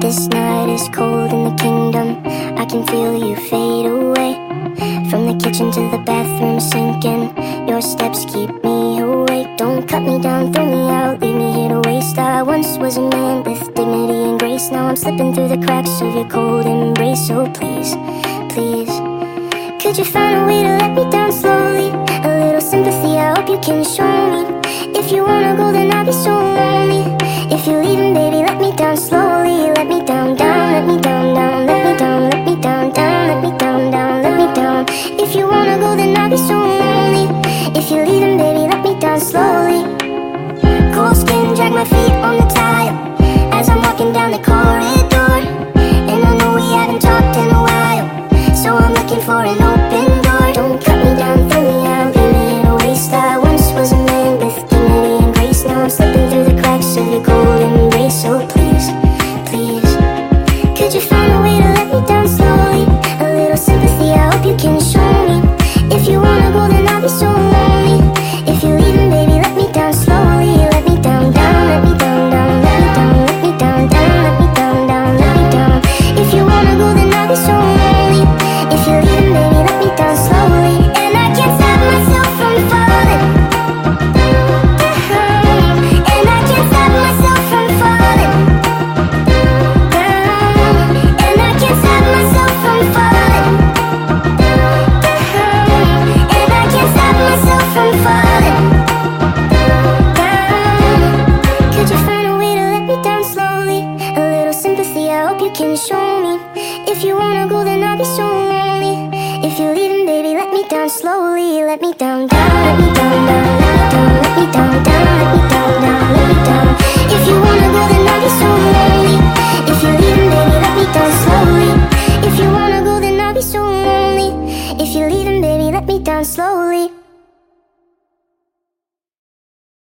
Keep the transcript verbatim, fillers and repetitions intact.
This night is cold in the kingdom. I can feel you fade away. From the kitchen to the bathroom sinking, your steps keep me awake. Don't cut me down, throw me out, leave me here to waste. I once was a man with dignity and grace. Now I'm slipping through the cracks of your cold embrace. So please, please, could you find a way to let me down slowly? A little sympathy, I hope you can show me. If you wanna go, then I'll be so lonely. If you're leaving, baby, let me down slowly. Let me down, down, let me down, down. Let me down, let me down, down. Let me down, down, let me down. If you wanna go, then I'll be so lonely. If you're leaving, baby, let me down slowly. Cold skin, drag my feet on the tile as I'm walking down the corridor. And I know we haven't talked in a while, so I'm looking for an open door. Don't cut me down, throw me out, leave me in a waste. I once was a man with dignity and grace. Now I'm slipping through the cracks of your cold embrace. So please, please, could you find a way to let me down slowly? A little sympathy, I hope you can show me. If you wanna go, then I'll be so lonely. If you're leaving, baby, let me down slowly. Let me down, down, let me down, down. Let me down, let me down, down. Let me down, down, let me down. If you wanna go, then I'll be so lonely. If you're leaving, baby, let me down slowly. And I can't stop myself from falling down. And I can't stop myself from falling down. And I can't stop myself from falling down. And I can't stop myself from falling down. Could you find a way to let me down slowly? A little sympathy, I hope you can show me. If you wanna go, then I'll be so lonely. If you're leaving, baby, let me down slowly. Let me down, down, let me down, down. Let me down, let me down, down. Let me down, down, let me down. If you wanna go, then I'll be so lonely. If you're leaving, baby, let me down slowly. If you wanna go, then I'll be so lonely. If you're leaving, baby, let me down slowly.